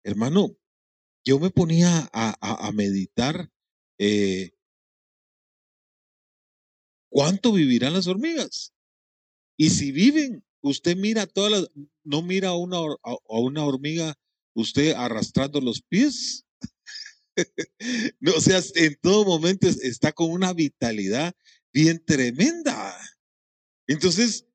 hermano, yo me ponía a meditar cuánto vivirán las hormigas. Y si viven, usted mira no mira a una hormiga usted arrastrando los pies. No, o sea, en todo momento está con una vitalidad bien tremenda. Entonces,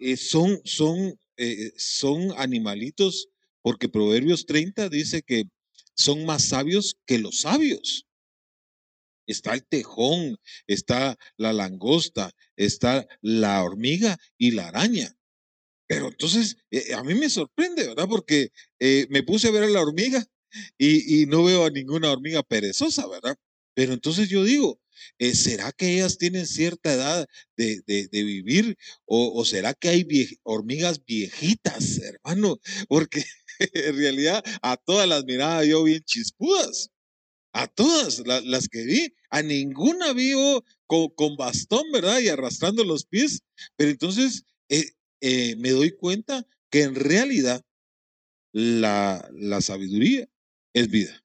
son animalitos, porque Proverbios 30 dice que son más sabios que los sabios. Está el tejón, está la langosta, está la hormiga y la araña. Pero entonces, a mí me sorprende, ¿verdad? Porque me puse a ver a la hormiga y no veo a ninguna hormiga perezosa, ¿verdad? Pero entonces yo digo, ¿será que ellas tienen cierta edad de vivir? ¿O será que hay hormigas viejitas, hermano? Porque en realidad a todas las miraba yo bien chispudas. A todas las que vi, a ninguna vi con bastón, ¿verdad? Y arrastrando los pies. Pero entonces me doy cuenta que en realidad la sabiduría es vida.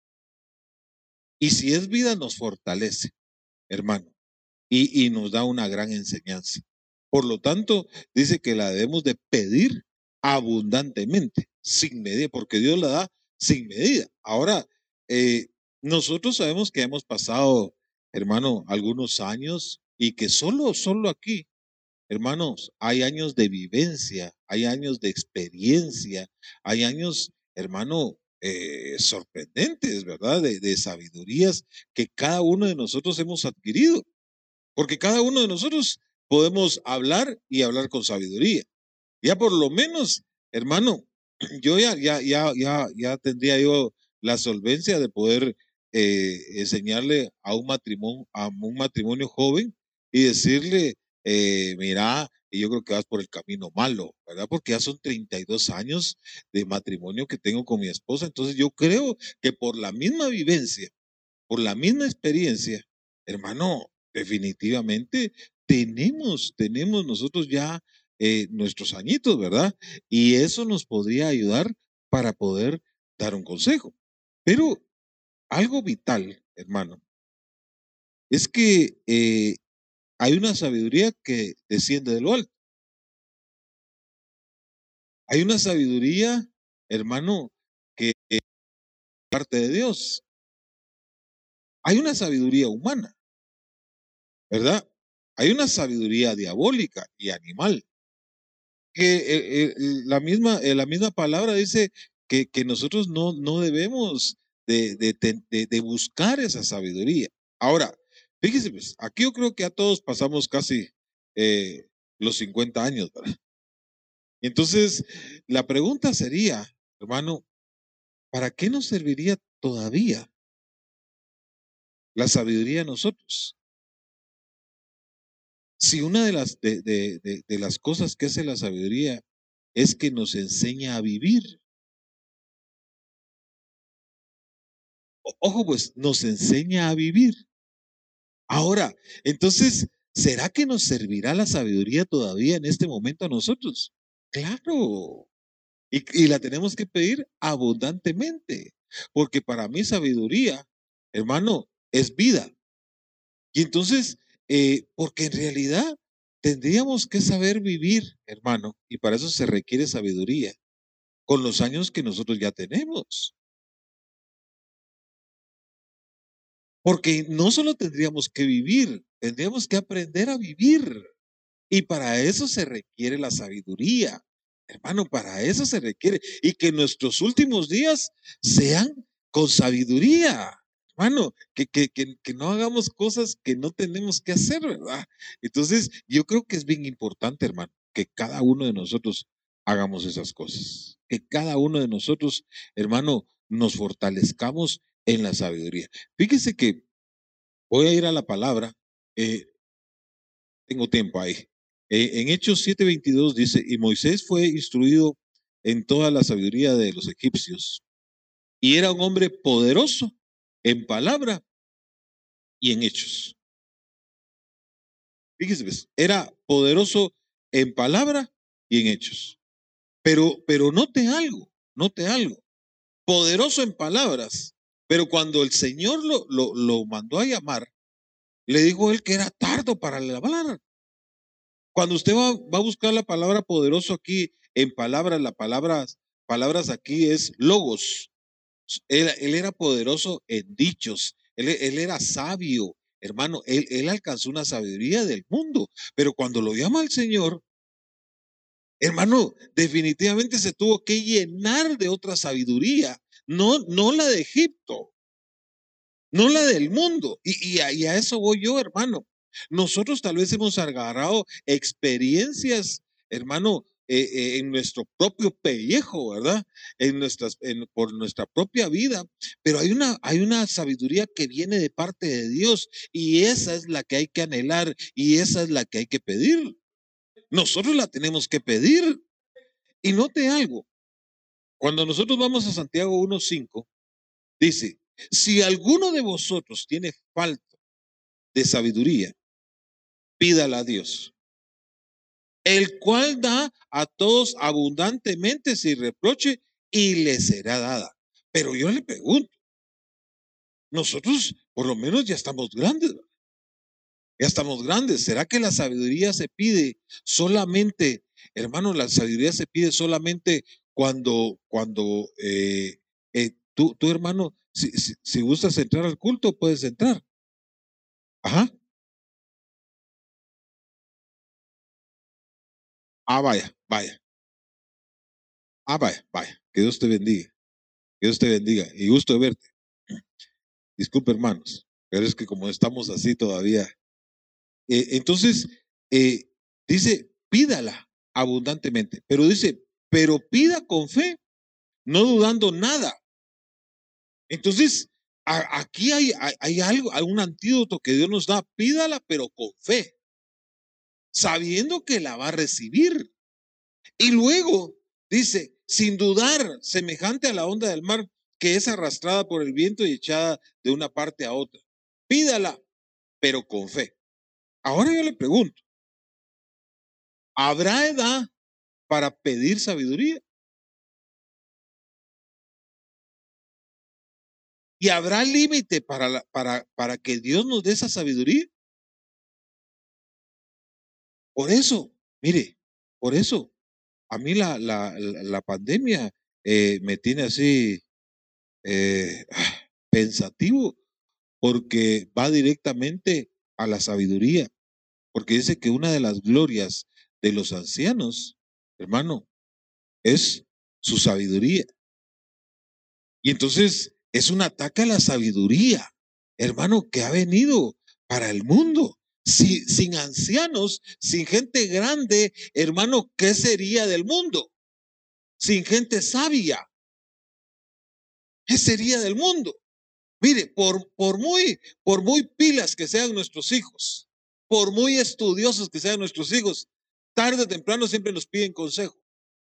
Y si es vida, nos fortalece, hermano, y nos da una gran enseñanza. Por lo tanto, dice que la debemos de pedir abundantemente, sin medida, porque Dios la da sin medida. Ahora, eh, nosotros sabemos que hemos pasado, hermano, algunos años y que solo aquí, hermanos, hay años de vivencia, hay años de experiencia, hay años, hermano, sorprendentes, ¿verdad? De sabidurías que cada uno de nosotros hemos adquirido. Porque cada uno de nosotros podemos hablar y hablar con sabiduría. Ya por lo menos, hermano, yo ya tendría yo la solvencia de poder enseñarle a un matrimonio joven y decirle, mira, y yo creo que vas por el camino malo, ¿verdad? Porque ya son 32 años de matrimonio que tengo con mi esposa. Entonces yo creo que por la misma vivencia, por la misma experiencia, hermano, definitivamente tenemos nosotros ya nuestros añitos, ¿verdad? Y eso nos podría ayudar para poder dar un consejo. Pero algo vital, hermano, es que hay una sabiduría que desciende de lo alto. Hay una sabiduría, hermano, que es parte de Dios. Hay una sabiduría humana, ¿verdad? Hay una sabiduría diabólica y animal. Que la misma palabra dice que nosotros no debemos de buscar esa sabiduría. Ahora, fíjese, pues, aquí yo creo que a todos pasamos casi los 50 años, ¿verdad? Entonces, la pregunta sería, hermano, ¿para qué nos serviría todavía la sabiduría a nosotros? Si una de las cosas que hace la sabiduría es que nos enseña a vivir. Ojo, pues nos enseña a vivir. Ahora, entonces, ¿será que nos servirá la sabiduría todavía en este momento a nosotros? Claro. Y la tenemos que pedir abundantemente. Porque para mí sabiduría, hermano, es vida. Y entonces, porque en realidad tendríamos que saber vivir, hermano, y para eso se requiere sabiduría, con los años que nosotros ya tenemos. Porque no solo tendríamos que vivir, tendríamos que aprender a vivir. Y para eso se requiere la sabiduría. Hermano, para eso se requiere. Y que nuestros últimos días sean con sabiduría. Hermano, que no hagamos cosas que no tenemos que hacer, ¿verdad? Entonces, yo creo que es bien importante, hermano, que cada uno de nosotros hagamos esas cosas. Que cada uno de nosotros, hermano, nos fortalezcamos en la sabiduría. Fíjese que voy a ir a la palabra. eh, Tengo tiempo ahí. En Hechos 7:22 dice, y Moisés fue instruido en toda la sabiduría de los egipcios, y era un hombre poderoso en palabra y en hechos. Fíjese, pues, era poderoso en palabra y en hechos. Pero note algo, note algo. poderoso en palabras, pero cuando el Señor lo mandó a llamar, le dijo él que era tardo para hablar. Cuando usted va a buscar la palabra poderoso aquí, en palabras, palabras aquí es logos. Él era poderoso en dichos, él era sabio, hermano, él alcanzó una sabiduría del mundo, pero cuando lo llama el Señor, hermano, definitivamente se tuvo que llenar de otra sabiduría, no la de Egipto, no la del mundo. Y a eso voy yo, hermano. Nosotros tal vez hemos agarrado experiencias, hermano, en nuestro propio pellejo, ¿verdad? Por nuestra propia vida, pero hay una sabiduría que viene de parte de Dios y esa es la que hay que anhelar y esa es la que hay que pedir. Nosotros la tenemos que pedir. Y note algo, cuando nosotros vamos a Santiago 1:5, dice, si alguno de vosotros tiene falta de sabiduría, pídala a Dios, el cual da a todos abundantemente sin reproche y le será dada. Pero yo le pregunto, nosotros por lo menos ya estamos grandes, ¿verdad? Ya estamos grandes. ¿Será que la sabiduría se pide solamente, hermano, la sabiduría se pide solamente cuando tú, hermano, si gustas entrar al culto, puedes entrar? Ajá. Ah, vaya, vaya. Ah, vaya, vaya. Que Dios te bendiga. Que Dios te bendiga. Y gusto de verte. Disculpe, hermanos, pero es que como estamos así todavía. Entonces, dice, pídala abundantemente. Pero dice, pero pida con fe, no dudando nada. Entonces, aquí hay algo, hay un antídoto que Dios nos da. Pídala, pero con fe, sabiendo que la va a recibir. Y luego dice, sin dudar, semejante a la onda del mar que es arrastrada por el viento y echada de una parte a otra. Pídala, pero con fe. Ahora yo le pregunto, ¿habrá edad para pedir sabiduría? ¿Y habrá límite para que Dios nos dé esa sabiduría? Por eso, mire, por eso, a mí la pandemia me tiene así pensativo, porque va directamente a la sabiduría, porque dice que una de las glorias de los ancianos, hermano, es su sabiduría. Y entonces es un ataque a la sabiduría, hermano, que ha venido para el mundo. Sin ancianos, sin gente grande, hermano, ¿qué sería del mundo? Sin gente sabia, ¿qué sería del mundo? Mire, por muy pilas que sean nuestros hijos, por muy estudiosos que sean nuestros hijos, tarde o temprano siempre nos piden consejo.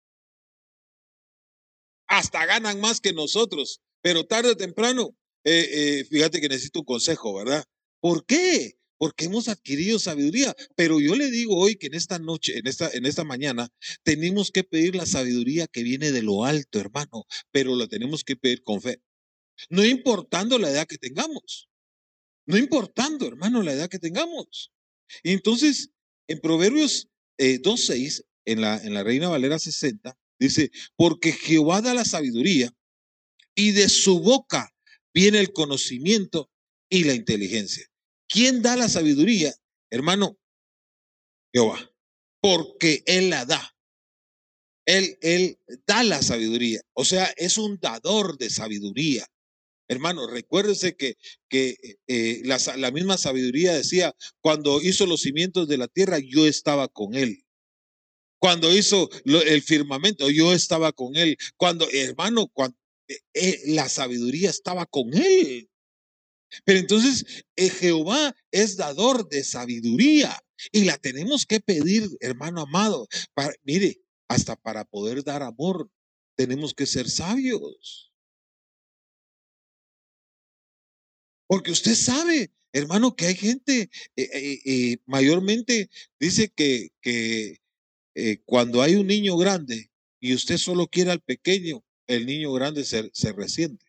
Hasta ganan más que nosotros, pero tarde o temprano, fíjate que necesito un consejo, ¿verdad? ¿Por qué? Porque hemos adquirido sabiduría. Pero yo le digo hoy que en esta noche, en esta mañana, tenemos que pedir la sabiduría que viene de lo alto, hermano, pero la tenemos que pedir con fe. No importando la edad que tengamos. No importando, hermano, la edad que tengamos. Y entonces, en Proverbios 2:6, en la Reina Valera 60, dice, porque Jehová da la sabiduría y de su boca viene el conocimiento y la inteligencia. ¿Quién da la sabiduría? Hermano, Jehová. Porque Él la da. Él da la sabiduría. O sea, es un dador de sabiduría. Hermano, recuérdese que la misma sabiduría decía, cuando hizo los cimientos de la tierra, yo estaba con él. Cuando hizo el firmamento, yo estaba con él. Hermano, la sabiduría estaba con él. Pero entonces, Jehová es dador de sabiduría y la tenemos que pedir, hermano amado. Mire, hasta para poder dar amor, tenemos que ser sabios. Porque usted sabe, hermano, que hay gente, mayormente dice que cuando hay un niño grande y usted solo quiere al pequeño, el niño grande se resiente.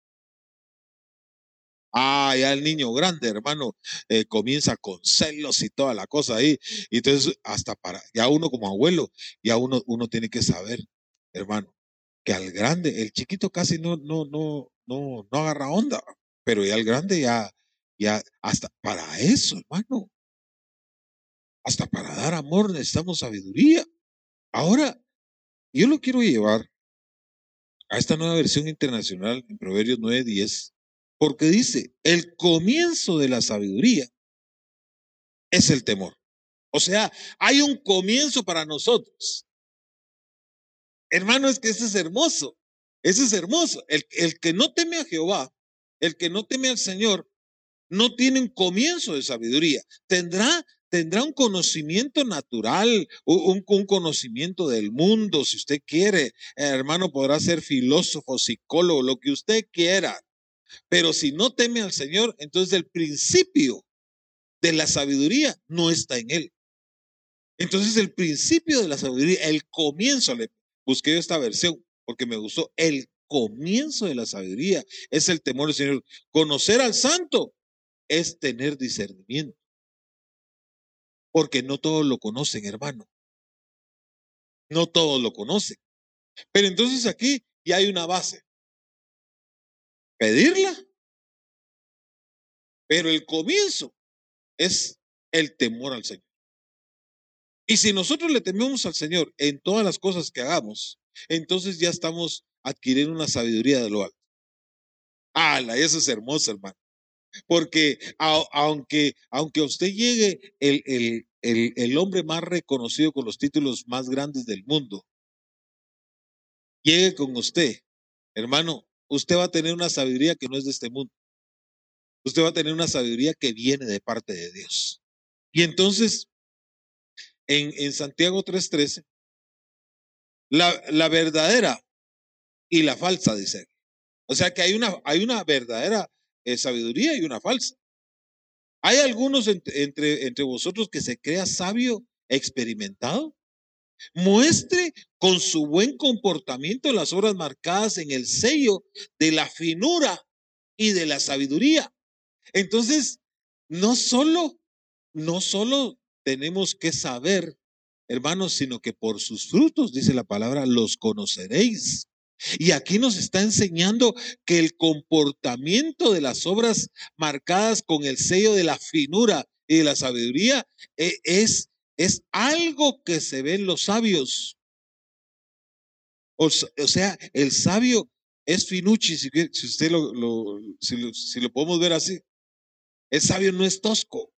Ah, ya el niño grande, hermano, comienza con celos y toda la cosa ahí. Y entonces, ya uno como abuelo, ya uno tiene que saber, hermano, que al grande, el chiquito casi no agarra onda, pero ya el grande ya, hasta para eso, hermano, hasta para dar amor necesitamos sabiduría. Ahora, yo lo quiero llevar a esta nueva versión internacional en Proverbios 9:10, porque dice, el comienzo de la sabiduría es el temor. O sea, hay un comienzo para nosotros. Hermano, es que eso es hermoso. Eso es hermoso. El que no teme a Jehová, el que no teme al Señor, no tiene un comienzo de sabiduría. Tendrá un conocimiento natural, un conocimiento del mundo, si usted quiere. Hermano, podrá ser filósofo, psicólogo, lo que usted quiera. Pero si no teme al Señor, entonces el principio de la sabiduría no está en él. Entonces el principio de la sabiduría, el comienzo, le busqué esta versión porque me gustó, el comienzo de la sabiduría es el temor del Señor. Conocer al santo es tener discernimiento, porque no todos lo conocen, hermano. No todos lo conocen. Pero entonces aquí ya hay una base. Pedirla, pero el comienzo es el temor al Señor. Y si nosotros le tememos al Señor en todas las cosas que hagamos, entonces ya estamos adquiriendo una sabiduría de lo alto. ¡Hala! Eso es hermoso, hermano. Porque aunque usted llegue el hombre más reconocido con los títulos más grandes del mundo, llegue con usted, hermano, usted va a tener una sabiduría que no es de este mundo. Usted va a tener una sabiduría que viene de parte de Dios. Y entonces, en Santiago 3:13, la verdadera y la falsa, dice. O sea que hay una verdadera sabiduría y una falsa. Hay algunos entre vosotros que se crea sabio, experimentado. Muestre con su buen comportamiento las obras marcadas en el sello de la finura y de la sabiduría. Entonces, no solo tenemos que saber, hermanos, sino que por sus frutos, dice la palabra, los conoceréis. Y aquí nos está enseñando que el comportamiento de las obras marcadas con el sello de la finura y de la sabiduría es algo que se ve en los sabios. O sea, el sabio es finucci, si usted si lo podemos ver así. El sabio no es tosco.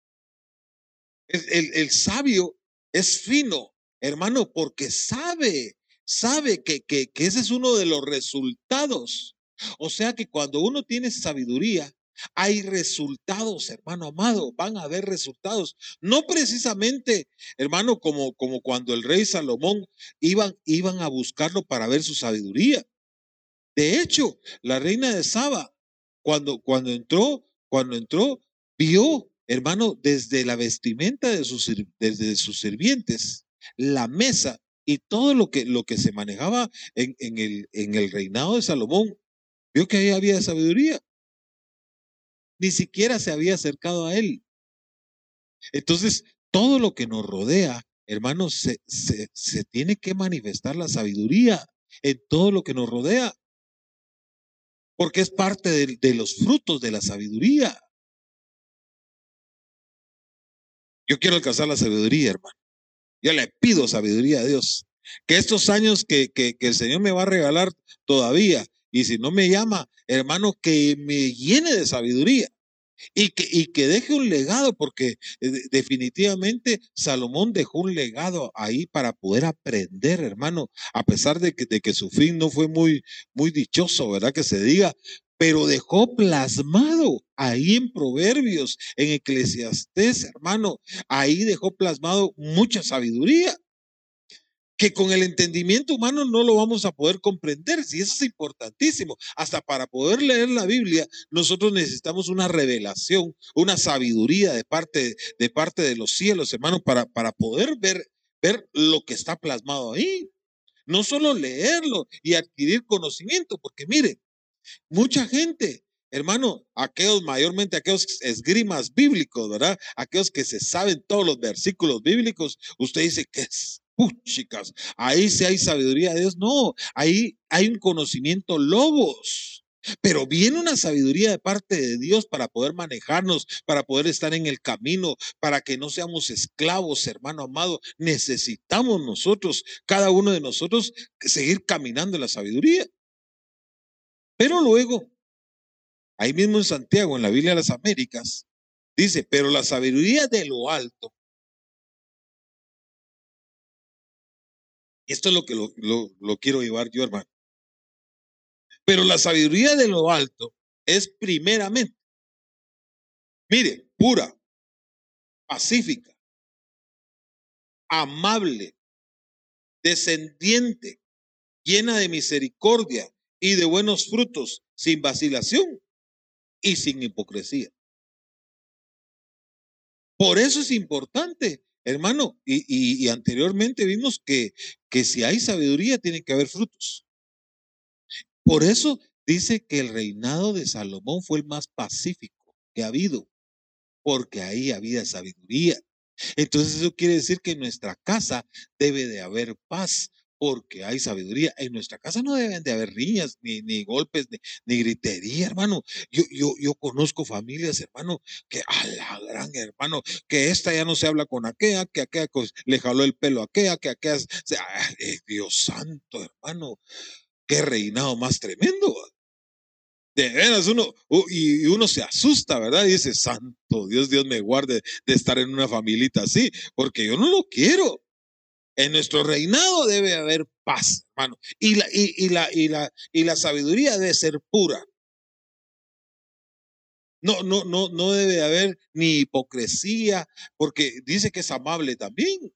El sabio es fino, hermano, porque sabe que ese es uno de los resultados. O sea que cuando uno tiene sabiduría, hay resultados, hermano amado, van a haber resultados. No precisamente, hermano, como cuando el rey Salomón iban a buscarlo para ver su sabiduría. De hecho, la reina de Saba, cuando entró, vio, hermano, desde la vestimenta desde sus sirvientes, la mesa y todo lo que se manejaba en el reinado de Salomón, vio que ahí había sabiduría. Ni siquiera se había acercado a él. Entonces, todo lo que nos rodea, hermanos, se tiene que manifestar la sabiduría en todo lo que nos rodea, porque es parte de los frutos de la sabiduría. Yo quiero alcanzar la sabiduría, hermano. Yo le pido sabiduría a Dios. Que estos años que el Señor me va a regalar todavía, y si no me llama, hermano, que me llene de sabiduría. Y que deje un legado, porque definitivamente Salomón dejó un legado ahí para poder aprender, hermano, a pesar de que su fin no fue muy dichoso, ¿verdad? Que se diga, pero dejó plasmado ahí en Proverbios, en Eclesiastés, hermano, ahí dejó plasmado mucha sabiduría, que con el entendimiento humano no lo vamos a poder comprender. Si eso es importantísimo, hasta para poder leer la Biblia, nosotros necesitamos una revelación, una sabiduría de parte de los cielos, hermanos, para poder ver lo que está plasmado ahí. No solo leerlo y adquirir conocimiento, porque mire, mucha gente, hermano, mayormente aquellos esgrimas bíblicos, ¿verdad? Aquellos que se saben todos los versículos bíblicos, usted dice que es, chicas, ahí sí hay sabiduría de Dios. No, ahí hay un conocimiento lobos. Pero viene una sabiduría de parte de Dios para poder manejarnos, para poder estar en el camino, para que no seamos esclavos, hermano amado. Necesitamos nosotros, cada uno de nosotros, seguir caminando en la sabiduría. Pero luego, ahí mismo en Santiago, en la Biblia de las Américas, dice, pero la sabiduría de lo alto, y esto es lo que lo quiero llevar yo, hermano, pero la sabiduría de lo alto es primeramente, mire, pura, pacífica, amable, descendiente, llena de misericordia y de buenos frutos, sin vacilación y sin hipocresía. Por eso es importante, hermano, y anteriormente vimos que si hay sabiduría tiene que haber frutos. Por eso dice que el reinado de Salomón fue el más pacífico que ha habido, porque ahí había sabiduría. Entonces eso quiere decir que en nuestra casa debe de haber paz, porque hay sabiduría. En nuestra casa no deben de haber riñas, ni golpes, ni gritería, hermano. Yo conozco familias, hermano, que a la gran, hermano, que esta ya no se habla con aquella, que aquella le jaló el pelo a aquella, que aquella, Dios santo, hermano, qué reinado más tremendo. De veras, uno se asusta, ¿verdad? Y dice, santo Dios, Dios me guarde de estar en una familita así, porque yo no lo quiero. En nuestro reinado debe haber paz, hermano. Y la sabiduría debe ser pura. No debe haber ni hipocresía, porque dice que es amable también.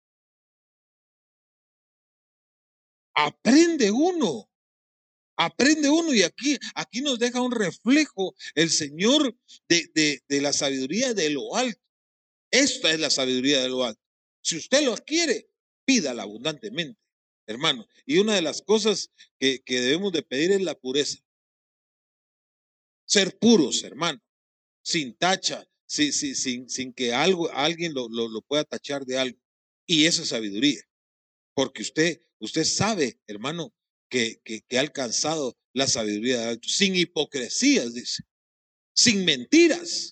Aprende uno. Aprende uno y aquí nos deja un reflejo el Señor de la sabiduría de lo alto. Esta es la sabiduría de lo alto. Si usted lo quiere, pídala abundantemente, hermano. Y una de las cosas que debemos de pedir es la pureza. Ser puros, hermano, sin tacha, sin que alguien lo pueda tachar de algo. Y eso es sabiduría. Porque usted sabe, hermano, que ha alcanzado la sabiduría de alto, sin hipocresías, dice, sin mentiras.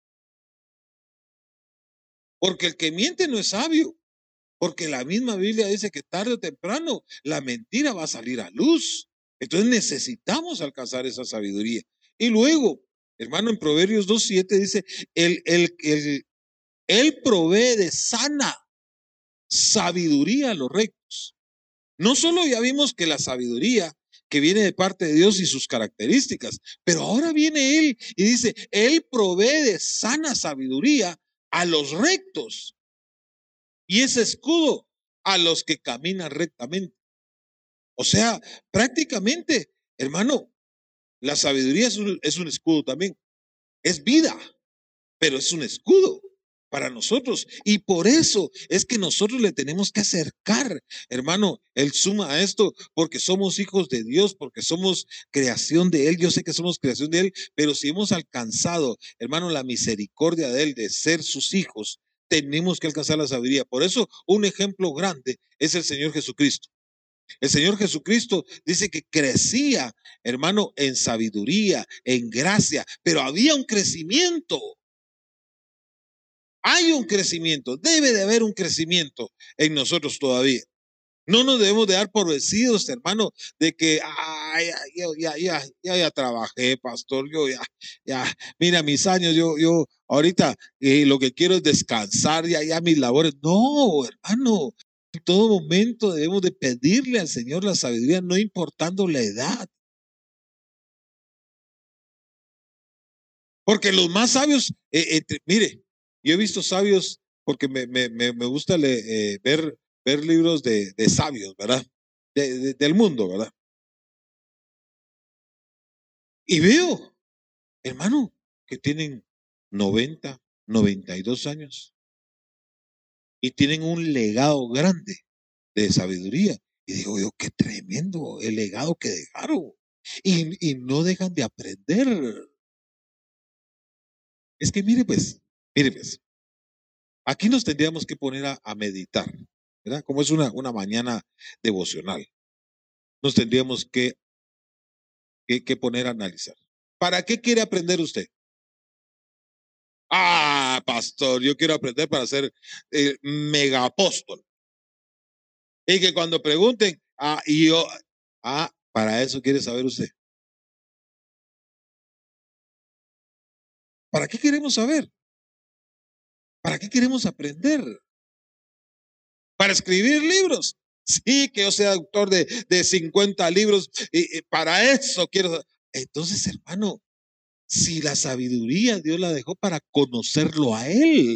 Porque el que miente no es sabio. Porque la misma Biblia dice que tarde o temprano la mentira va a salir a luz. Entonces necesitamos alcanzar esa sabiduría. Y luego, hermano, en Proverbios 2:7 dice, él provee de sana sabiduría a los rectos. No solo ya vimos que la sabiduría que viene de parte de Dios y sus características, pero ahora viene Él y dice, Él provee de sana sabiduría a los rectos. Y ese escudo a los que caminan rectamente. O sea, prácticamente, hermano, la sabiduría es un escudo también. Es vida, pero es un escudo para nosotros. Y por eso es que nosotros le tenemos que acercar, hermano, Él suma a esto, porque somos hijos de Dios, porque somos creación de Él. Yo sé que somos creación de Él, pero si hemos alcanzado, hermano, la misericordia de Él de ser sus hijos, tenemos que alcanzar la sabiduría. Por eso, un ejemplo grande es el Señor Jesucristo. El Señor Jesucristo dice que crecía, hermano, en sabiduría, en gracia, pero había un crecimiento. Hay un crecimiento, debe de haber un crecimiento en nosotros todavía. No nos debemos de dar por vencidos, hermano, de que ya trabajé, pastor, mira mis años, yo ahorita lo que quiero es descansar, ya mis labores. No, hermano, en todo momento debemos de pedirle al Señor la sabiduría, no importando la edad. Porque los más sabios, mire, yo he visto sabios, porque me gusta ver libros de sabios, ¿verdad? Del mundo, ¿verdad? Y veo, hermano, que tienen 92 años y tienen un legado grande de sabiduría. Y digo yo, qué tremendo el legado que dejaron. Y no dejan de aprender. Es que mire pues, aquí nos tendríamos que poner a meditar, ¿verdad? Como es una mañana devocional, nos tendríamos que poner a analizar. ¿Para qué quiere aprender usted? Ah, pastor, yo quiero aprender para ser mega apóstol. Y que cuando pregunten, para eso quiere saber usted. ¿Para qué queremos saber? ¿Para qué queremos aprender? ¿Para escribir libros? Sí, que yo sea autor de 50 libros. Y para eso quiero saber. Entonces, hermano, si la sabiduría Dios la dejó para conocerlo a Él.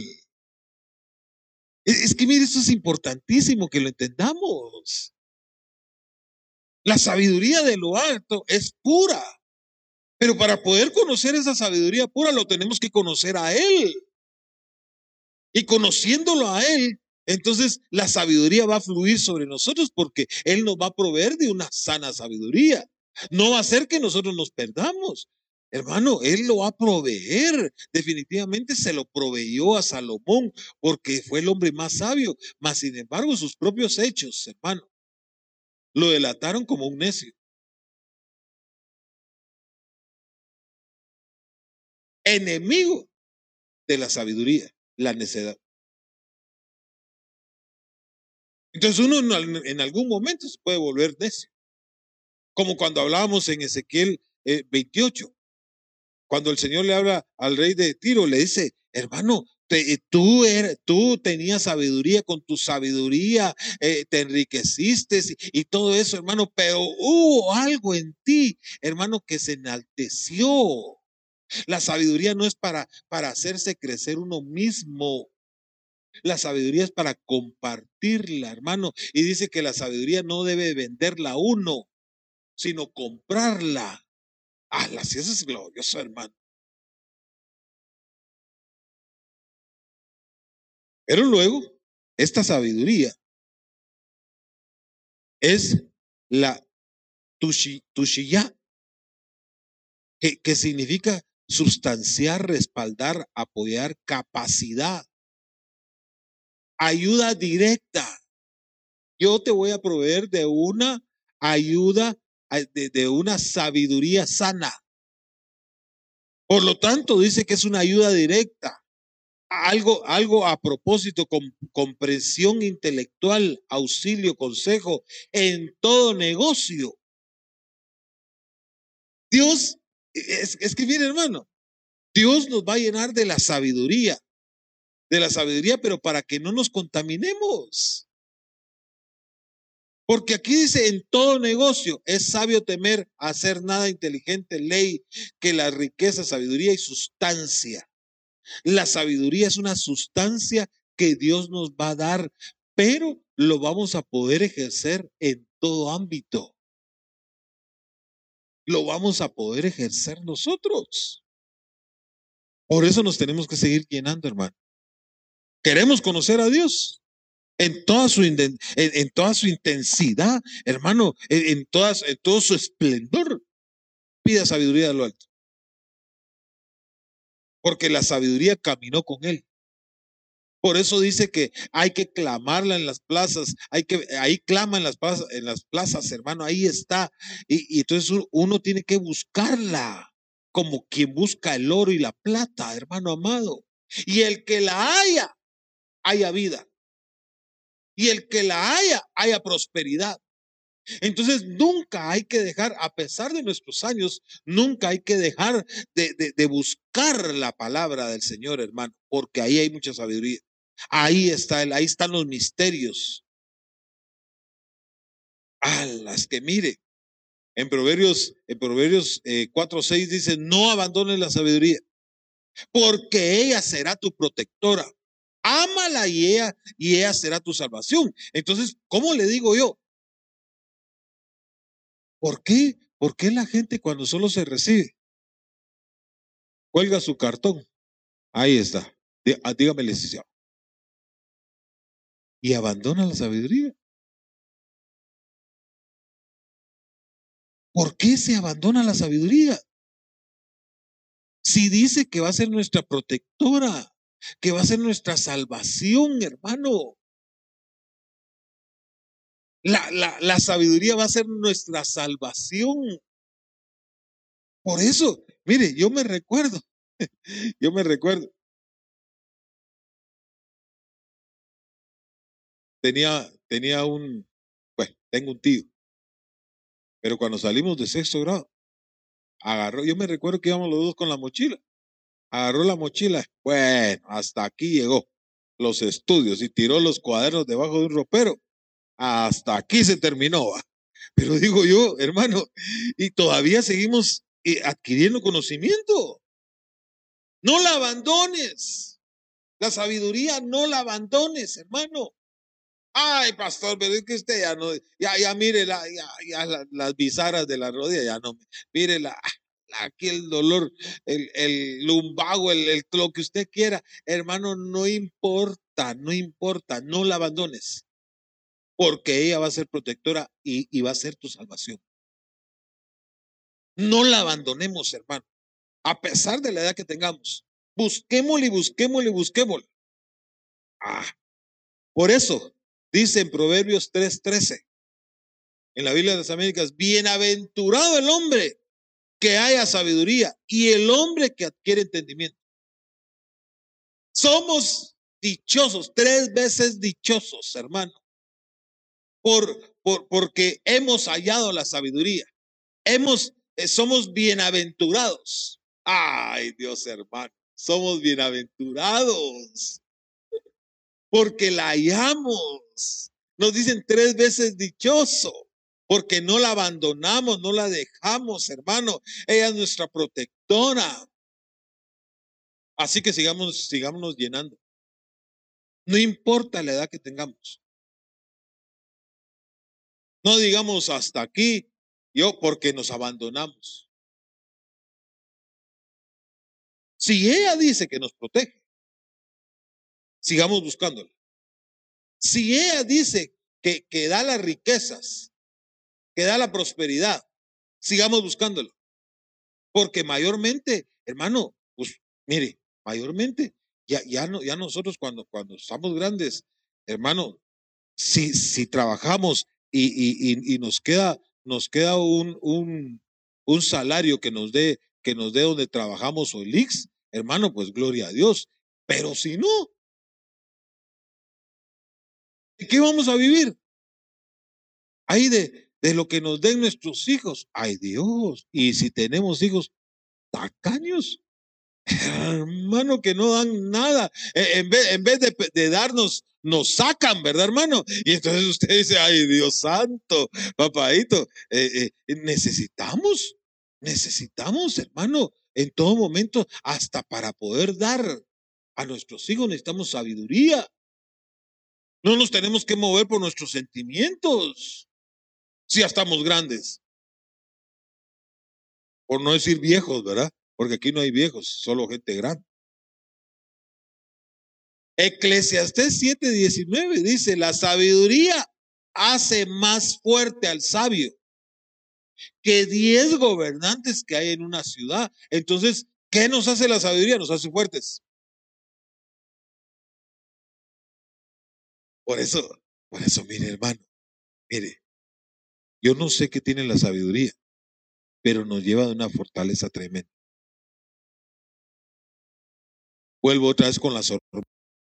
Es que mire, esto es importantísimo que lo entendamos. La sabiduría de lo alto es pura. Pero para poder conocer esa sabiduría pura, lo tenemos que conocer a Él. Y conociéndolo a Él, entonces la sabiduría va a fluir sobre nosotros porque Él nos va a proveer de una sana sabiduría. No va a ser que nosotros nos perdamos. Hermano, Él lo va a proveer. Definitivamente se lo proveyó a Salomón porque fue el hombre más sabio. Mas, sin embargo, sus propios hechos, hermano, lo delataron como un necio. Enemigo de la sabiduría, la necedad. Entonces uno en algún momento se puede volver necio. Como cuando hablábamos en Ezequiel 28, cuando el Señor le habla al rey de Tiro, le dice, hermano, tú tenías sabiduría, con tu sabiduría te enriqueciste y todo eso, hermano, pero hubo algo en ti, hermano, que se enalteció. La sabiduría no es para hacerse crecer uno mismo. La sabiduría es para compartirla, hermano. Y dice que la sabiduría no debe venderla uno, sino comprarla. Si eso es glorioso, hermano. Pero luego, esta sabiduría es la tushiyá, que significa sustanciar, respaldar, apoyar, capacidad, ayuda directa. Yo te voy a proveer de una ayuda, de una sabiduría sana. Por lo tanto, dice que es una ayuda directa. Algo a propósito, comprensión intelectual, auxilio, consejo en todo negocio. Dios, es que mire, hermano, Dios nos va a llenar de la sabiduría, pero para que no nos contaminemos. Porque aquí dice, en todo negocio es sabio temer, hacer nada inteligente, ley, que la riqueza, sabiduría y sustancia. La sabiduría es una sustancia que Dios nos va a dar, pero lo vamos a poder ejercer en todo ámbito. Lo vamos a poder ejercer nosotros. Por eso nos tenemos que seguir llenando, hermano. Queremos conocer a Dios en toda su intensidad, hermano, en todo su esplendor. Pida sabiduría de lo alto, porque la sabiduría caminó con él. Por eso dice que hay que clamarla en las plazas, ahí clama en las plazas, hermano, ahí está. Y entonces uno tiene que buscarla como quien busca el oro y la plata, hermano amado. Y el que la haya vida. Y el que la haya prosperidad. Entonces nunca hay que dejar, a pesar de nuestros años, nunca hay que dejar de buscar la palabra del Señor, hermano, porque ahí hay mucha sabiduría. Ahí están los misterios. Las que mire, en Proverbios 4:6 dice, no abandones la sabiduría, porque ella será tu protectora. Ámala y ella será tu salvación. Entonces, ¿cómo le digo yo? ¿Por qué? ¿Por qué la gente cuando solo se recibe cuelga su cartón? Ahí está. Dígame, licenciado. Y abandona la sabiduría. ¿Por qué se abandona la sabiduría? Si dice que va a ser nuestra protectora, que va a ser nuestra salvación, hermano. La sabiduría va a ser nuestra salvación. Por eso, mire, yo me recuerdo, tengo un tío, pero cuando salimos de sexto grado, yo me recuerdo que íbamos los dos con la mochila, agarró la mochila, bueno, hasta aquí llegó los estudios y tiró los cuadernos debajo de un ropero, hasta aquí se terminó, ¿va? Pero digo yo, hermano, y todavía seguimos adquiriendo conocimiento. No la abandones. La sabiduría no la abandones, hermano. Ay, pastor, pero es que usted ya no, ya mire las bisaras de la rodilla, ya no, mire aquí el dolor, el lumbago, lo que usted quiera, hermano, no importa, no la abandones, porque ella va a ser protectora y va a ser tu salvación. No la abandonemos, hermano, a pesar de la edad que tengamos. Busquémosle. Por eso dice en Proverbios 3:13, en la Biblia de las Américas, bienaventurado el hombre que haya sabiduría y el hombre que adquiere entendimiento. Somos dichosos, 3 veces dichosos, hermano, porque hemos hallado la sabiduría. Somos bienaventurados. Ay, Dios, hermano, somos bienaventurados porque la hallamos. Nos dicen 3 veces dichoso, porque no la abandonamos, no la dejamos, hermano. Ella es nuestra protectora. Así que sigámonos llenando. No importa la edad que tengamos. No digamos hasta aquí, porque nos abandonamos. Si ella dice que nos protege, sigamos buscándola. Si ella dice que da las riquezas, que da la prosperidad, sigamos buscándolo. Porque mayormente, hermano, pues mire, mayormente, ya nosotros cuando estamos grandes, hermano, si trabajamos y nos queda un salario que nos dé donde trabajamos o el IX, hermano, pues gloria a Dios. Pero si no, ¿de qué vamos a vivir? Ahí de lo que nos den nuestros hijos. Ay, Dios. Y si tenemos hijos tacaños, hermano, que no dan nada. En vez de darnos, nos sacan, ¿verdad, hermano? Y entonces usted dice, ay, Dios santo, papadito, necesitamos, hermano, en todo momento, hasta para poder dar a nuestros hijos necesitamos sabiduría. No nos tenemos que mover por nuestros sentimientos. Si ya estamos grandes. Por no decir viejos, ¿verdad? Porque aquí no hay viejos, solo gente grande. Eclesiastés 7:19 dice, la sabiduría hace más fuerte al sabio que 10 gobernantes que hay en una ciudad. Entonces, ¿qué nos hace la sabiduría? Nos hace fuertes. Por eso, mire, hermano, mire, yo no sé qué tiene la sabiduría, pero nos lleva de una fortaleza tremenda. Vuelvo otra vez con la sorpresa.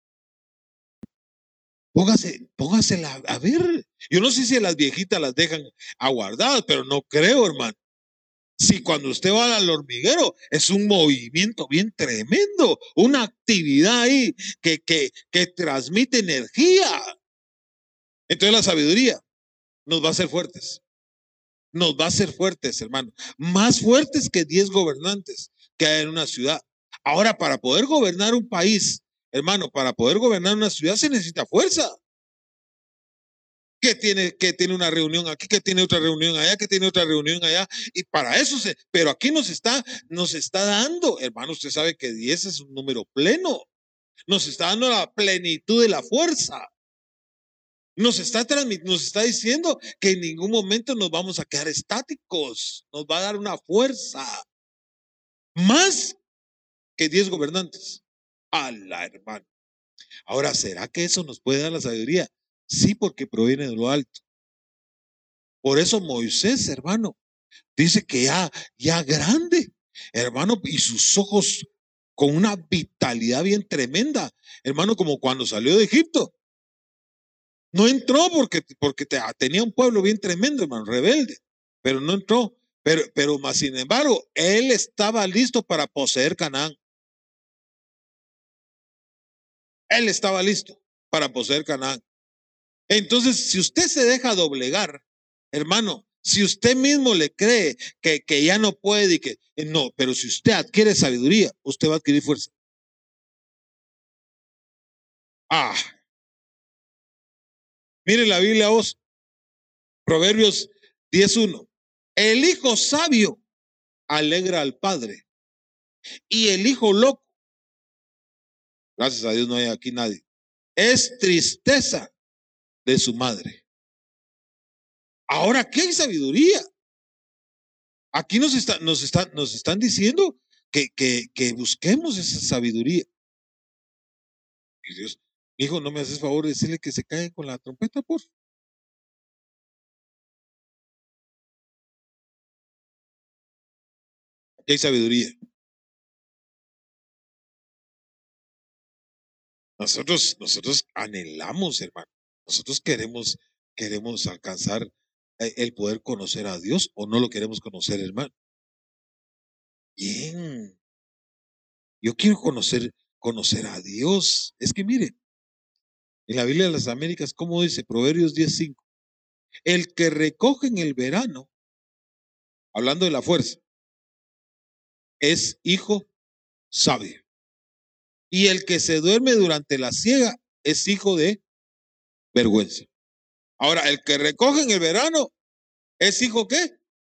Póngasela a ver. Yo no sé si a las viejitas las dejan aguardadas, pero no creo, hermano. Si cuando usted va al hormiguero es un movimiento bien tremendo, una actividad ahí que transmite energía. Entonces la sabiduría nos va a hacer fuertes. Nos va a hacer fuertes, hermano. Más fuertes que 10 gobernantes que hay en una ciudad. Ahora, para poder gobernar un país, hermano, para poder gobernar una ciudad se necesita fuerza. Que tiene una reunión aquí, que tiene otra reunión allá, que tiene otra reunión allá, y para eso pero aquí nos está dando, hermano, usted sabe que 10 es un número pleno, nos está dando la plenitud de la fuerza. Nos está diciendo que en ningún momento nos vamos a quedar estáticos. Nos va a dar una fuerza más que 10 gobernantes. ¡Hala, hermano! Ahora, ¿será que eso nos puede dar la sabiduría? Sí, porque proviene de lo alto. Por eso Moisés, hermano, dice que ya grande, hermano, y sus ojos con una vitalidad bien tremenda, hermano, como cuando salió de Egipto. No entró porque tenía un pueblo bien tremendo, hermano, rebelde, pero no entró. Pero más sin embargo, él estaba listo para poseer Canaán. Él estaba listo para poseer Canaán. Entonces, si usted se deja doblegar, hermano, si usted mismo le cree que ya no puede y que no, pero si usted adquiere sabiduría, usted va a adquirir fuerza. Mire la Biblia vos, Proverbios 10:1. El hijo sabio alegra al padre y el hijo loco, gracias a Dios no hay aquí nadie, es tristeza de su madre. Ahora, ¿qué hay sabiduría? Aquí nos están diciendo que busquemos esa sabiduría. Y Dios, hijo, no me haces favor de decirle que se cae con la trompeta, por favor. Aquí hay sabiduría. Nosotros anhelamos, hermano. Nosotros queremos alcanzar el poder conocer a Dios, o no lo queremos conocer, hermano. Bien. Yo quiero conocer a Dios. Es que mire, en la Biblia de las Américas, ¿cómo dice? Proverbios 10:5. El que recoge en el verano, hablando de la fuerza, es hijo sabio. Y el que se duerme durante la siega es hijo de vergüenza. Ahora, el que recoge en el verano es hijo ¿qué?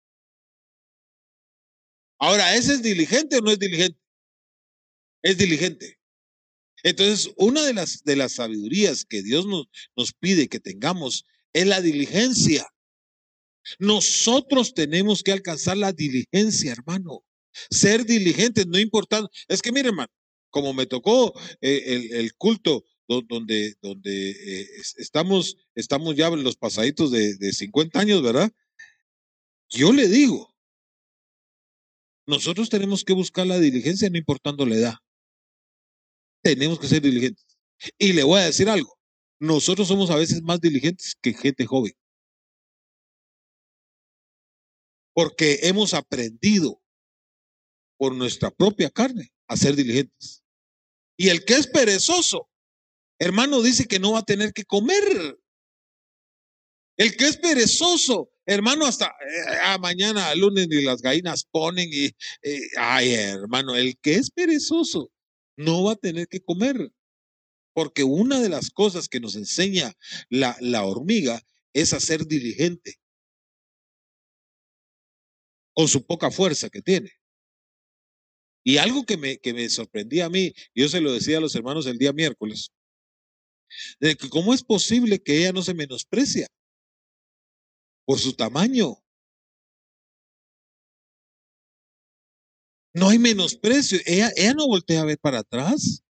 Ahora, ¿ese es diligente o no es diligente? Es diligente. Entonces, una de las sabidurías que Dios nos pide que tengamos es la diligencia. Nosotros tenemos que alcanzar la diligencia, hermano. Ser diligentes, no importando. Es que mire, hermano, como me tocó el culto donde estamos ya en los pasaditos de 50 años, ¿verdad? Yo le digo, nosotros tenemos que buscar la diligencia no importando la edad. Tenemos que ser diligentes. Y le voy a decir algo, nosotros somos a veces más diligentes que gente joven. Porque hemos aprendido por nuestra propia carne a ser diligentes. Y el que es perezoso, hermano, dice que no va a tener que comer. El que es perezoso, hermano, hasta mañana, lunes, ni las gallinas ponen ay, hermano, el que es perezoso no va a tener que comer. Porque una de las cosas que nos enseña la hormiga es a ser diligente con su poca fuerza que tiene. Y algo que me sorprendía a mí, yo se lo decía a los hermanos el día miércoles, de que cómo es posible que ella no se menosprecia por su tamaño. No hay menosprecio. Ella no voltea a ver para atrás.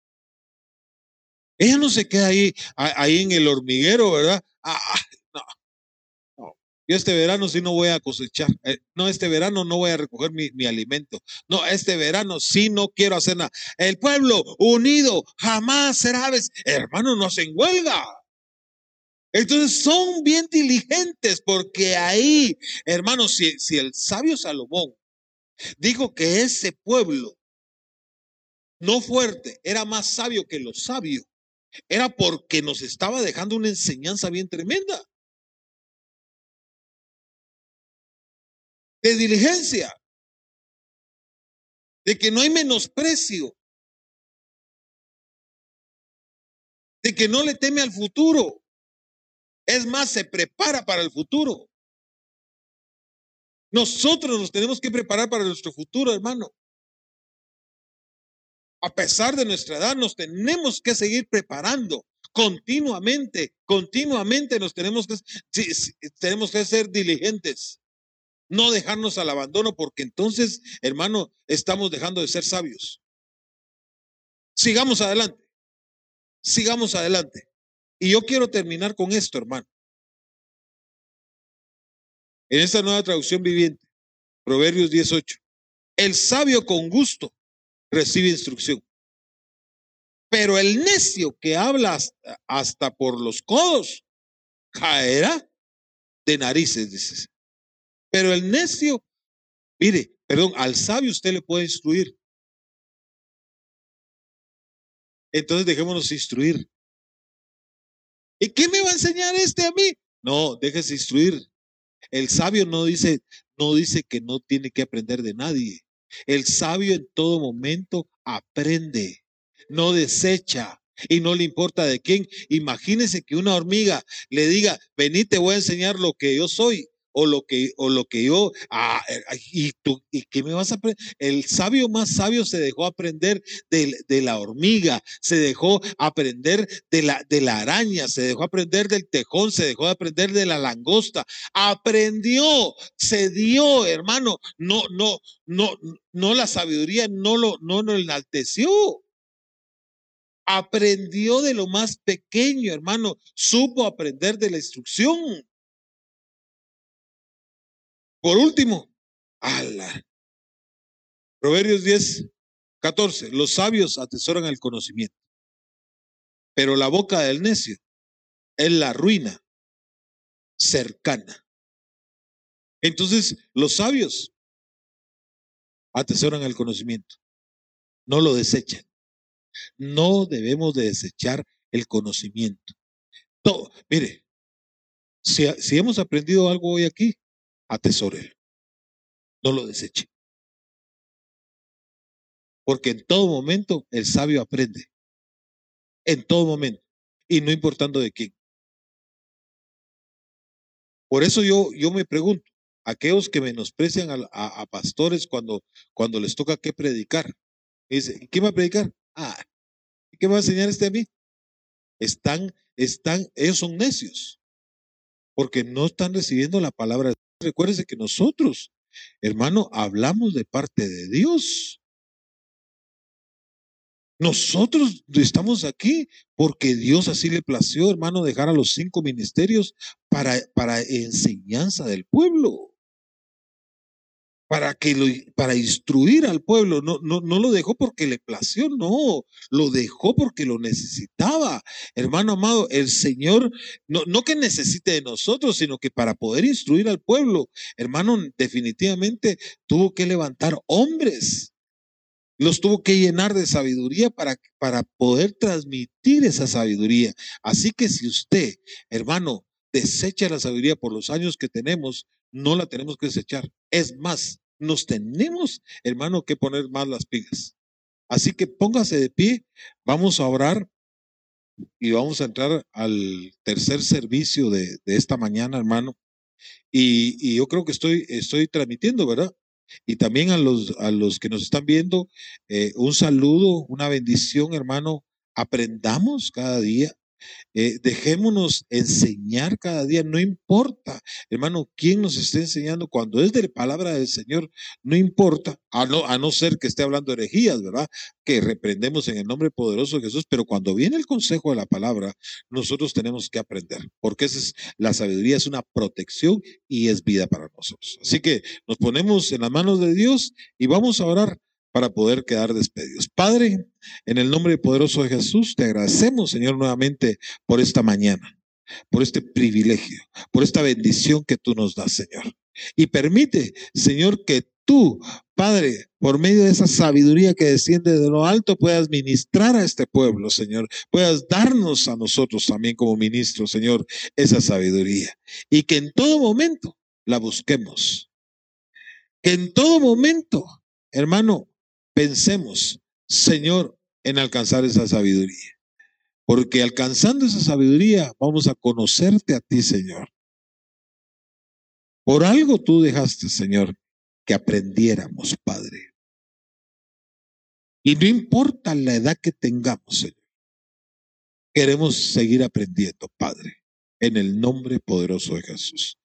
Ella no se queda ahí en el hormiguero, ¿verdad? No, no. Yo este verano sí no voy a cosechar. No, este verano no voy a recoger mi alimento. No, este verano sí no quiero hacer nada. El pueblo unido jamás será vez. Hermano, no hacen huelga. Entonces son bien diligentes porque ahí, hermano, si el sabio Salomón dijo que ese pueblo no fuerte era más sabio que los sabios, era porque nos estaba dejando una enseñanza bien tremenda de diligencia, de que no hay menosprecio, de que no le teme al futuro, es más, se prepara para el futuro. Nosotros nos tenemos que preparar para nuestro futuro, hermano. A pesar de nuestra edad, nos tenemos que seguir preparando continuamente tenemos que ser diligentes. No dejarnos al abandono, porque entonces, hermano, estamos dejando de ser sabios. Sigamos adelante. Sigamos adelante. Y yo quiero terminar con esto, hermano. En esta nueva traducción viviente, Proverbios 18. El sabio con gusto recibe instrucción, pero el necio que habla hasta por los codos caerá de narices, dice. Pero el necio, mire, perdón, al sabio usted le puede instruir. Entonces dejémonos instruir. ¿Y qué me va a enseñar a mí? No, déjese instruir. El sabio no dice que no tiene que aprender de nadie. El sabio en todo momento aprende, no desecha y no le importa de quién. Imagínese que una hormiga le diga, vení, te voy a enseñar lo que yo soy. O lo que yo, ¿y qué me vas a aprender? El sabio más sabio se dejó aprender de la hormiga, se dejó aprender de la araña, se dejó aprender del tejón, se dejó aprender de la langosta, aprendió, se dio, hermano, no, la sabiduría no lo enalteció. Aprendió de lo más pequeño, hermano, supo aprender de la instrucción. Por último, Proverbios 10:14, los sabios atesoran el conocimiento, pero la boca del necio es la ruina cercana. Entonces, los sabios atesoran el conocimiento, no lo desechan. No debemos de desechar el conocimiento. Todo, mire, si hemos aprendido algo hoy aquí, atesórelo, no lo deseche. Porque en todo momento el sabio aprende, en todo momento, y no importando de quién. Por eso yo me pregunto, aquellos que menosprecian a pastores cuando les toca que predicar, dice, ¿quién va a predicar? ¿Qué me va a enseñar a mí? Ellos son necios, porque no están recibiendo la palabra. Recuérdese que nosotros, hermano, hablamos de parte de Dios. Nosotros estamos aquí porque Dios así le plació, hermano, dejar a los 5 ministerios para enseñanza del pueblo. Para instruir al pueblo. No lo dejó porque le plació, no, lo dejó porque lo necesitaba. Hermano amado, el Señor no que necesite de nosotros, sino que para poder instruir al pueblo, hermano, definitivamente tuvo que levantar hombres. Los tuvo que llenar de sabiduría para poder transmitir esa sabiduría. Así que si usted, hermano, desecha la sabiduría por los años que tenemos, no la tenemos que desechar. Es más, nos tenemos, hermano, que poner más las pilas. Así que póngase de pie, vamos a orar y vamos a entrar al tercer servicio de esta mañana, hermano. Y yo creo que estoy transmitiendo, ¿verdad? Y también a los que nos están viendo, un saludo, una bendición, hermano. Aprendamos cada día. Dejémonos enseñar cada día, no importa, hermano, quién nos esté enseñando, cuando es de la palabra del Señor, no importa, a no ser que esté hablando herejías, ¿verdad? Que reprendemos en el nombre poderoso de Jesús, pero cuando viene el consejo de la palabra, nosotros tenemos que aprender, porque la sabiduría es una protección y es vida para nosotros. Así que nos ponemos en las manos de Dios y vamos a orar para poder quedar despedidos. Padre, en el nombre poderoso de Jesús, te agradecemos, Señor, nuevamente por esta mañana, por este privilegio, por esta bendición que tú nos das, Señor. Y permite, Señor, que tú, Padre, por medio de esa sabiduría que desciende de lo alto, puedas ministrar a este pueblo, Señor. Puedas darnos a nosotros también como ministros, Señor, esa sabiduría. Y que en todo momento la busquemos. Que en todo momento, hermano, pensemos, Señor, en alcanzar esa sabiduría. Porque alcanzando esa sabiduría vamos a conocerte a ti, Señor. Por algo tú dejaste, Señor, que aprendiéramos, Padre. Y no importa la edad que tengamos, Señor. Queremos seguir aprendiendo, Padre, en el nombre poderoso de Jesús.